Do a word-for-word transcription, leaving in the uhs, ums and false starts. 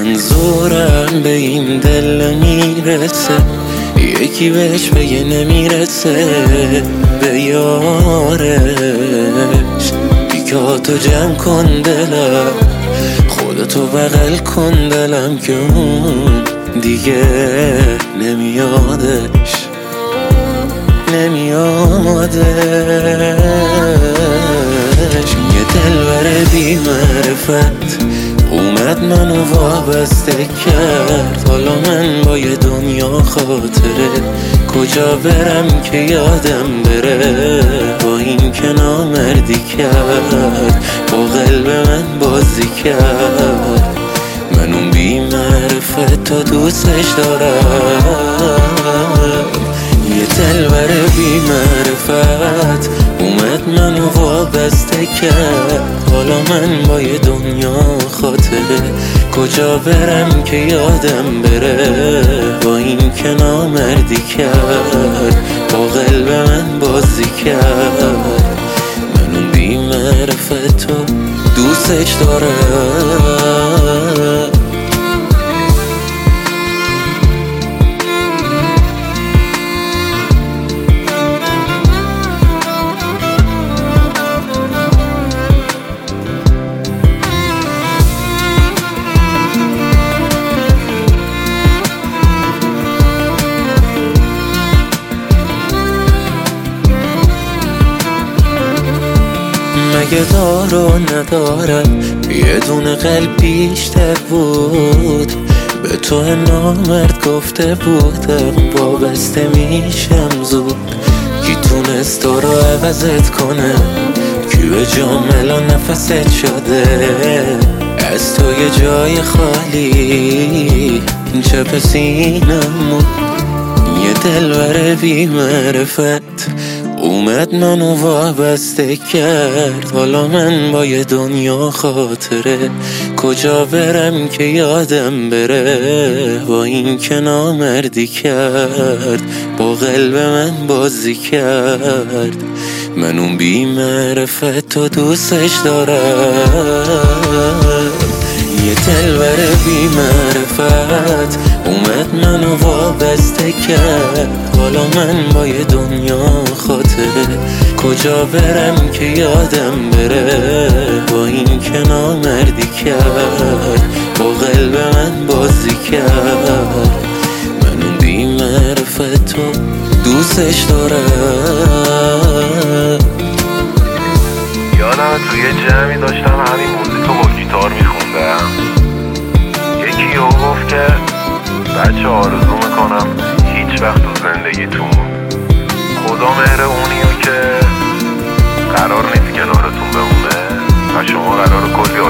منظورم به این دل میرسه، یکی بهش بگه نمیرسه به یارش. بیکاتو جمع کن دلم، خودتو بغل کن دلم که اون دیگه نمیادش نمیادش. یه دلبر بی معرفت اومد منو وابسته کرد، حالا من با یه دنیا خاطره کجا برم که یادم بره. با این که نامردی کرد، با قلب من بازی کرد، من اون بی معرفت تا دوستش دارم. یه دلبر بی معرفت اومد منو وابسته کرد، حالا من با یه دنیا خاطره کجا برم که یادم بره. با این که نامردی کرد، با قلب من بازی کرد، من اون بی معرفت رو دوستش دارم. مگه دارو ندارم یه دونه قلب بیشتر بود، به تو نامرد گفته بودم وابسته میشم زود. کی تونست تو رو عوضت کنه، کی به جاملا نفست شده از تو یه جای خالی چپ سینمون. یه دلبر بی معرفت اومد منو وابسته کرد، حالا من با یه دنیا خاطره کجا برم که یادم بره. با این که نامردی کرد، با قلب من بازی کرد، من اون بی معرفت و دوستش دارم. یه دلبر بی معرفت اومد منو وابسته کرد، حالا من با یه دنیا خاطره کجا برم که یادم بره. با این که نامردی کرد، با قلب من بازی کرد، من اون بی معرفت رو دوستش دارم. یادم توی جمعی داشتم همین موزیکو با گیتار میخوندم، یکی یهو گفت که بچه آرزو میکنم هیچ وقت تو زندگیتون خدا مهر اونیو که قرار نیست کنارتون بمونه و شما قرار کلی